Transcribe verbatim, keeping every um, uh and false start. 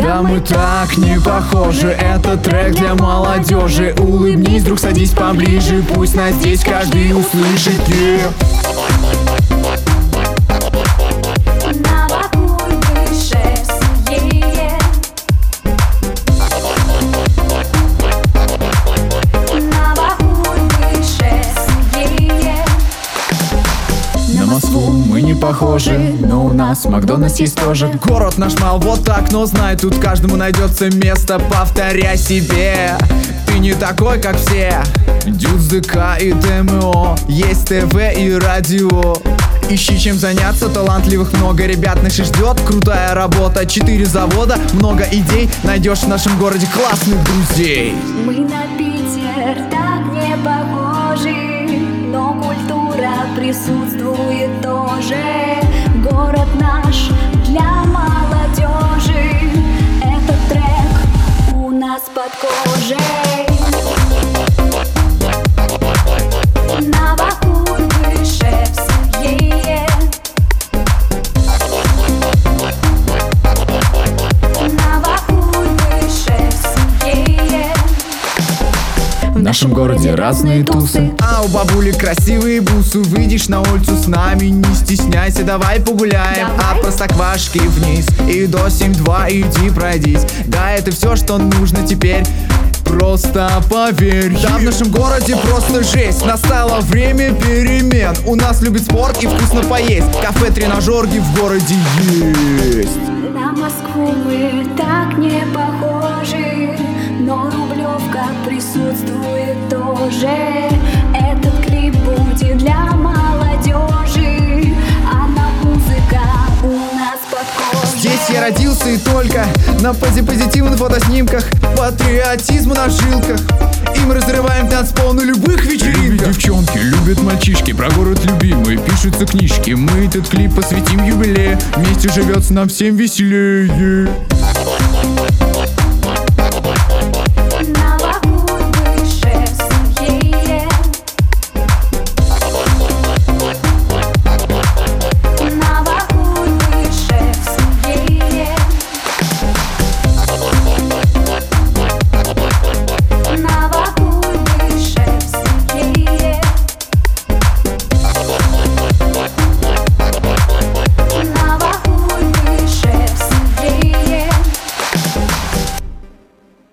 Да мы так не похожи, это трек для молодежи. Улыбнись, друг, садись поближе, пусть нас здесь каждый услышит. Yeah. На Москву мы не похожи, но у нас в Макдональдс есть тоже. Город наш мал, вот так, но знай, тут каждому найдется место. Повторяй себе, ты не такой, как все. Дюц, ДК и ДМО, есть ТВ и радио. Ищи чем заняться, талантливых много ребят наших ждет. Крутая работа, четыре завода, много идей. Найдешь в нашем городе классных друзей. Мы на Питер так не похожи, но культура присутствует тоже. Город наш для молодежи, этот трек у нас под кожей. Новокуй выше всеее. Новокуй выше всеее. В нашем городе разные тусы, а у бабули красивые бусы. Выйдешь на улицу с нами, не стесняйся, давай погуляем. Давай. От Простоквашки вниз и до семь два иди пройдись. Да, это все, что нужно теперь. Просто поверь, да, в нашем городе просто жесть. Настало время перемен. У нас любит спорт и вкусно поесть. Кафе, тренажерки в городе есть. На Москву мы так не похожи, но Рублевка присутствует тоже. Этот клип будет для молодежи, а на музыка у нас под кожей. Здесь я родился и только на пози-позитивных фотоснимках. Патриотизм на жилках, и мы разрываем танцпол на любых вечеринках. Любят девчонки, любят мальчишки, про город любимый пишутся книжки. Мы этот клип посвятим юбилею, вместе живется нам всем веселее.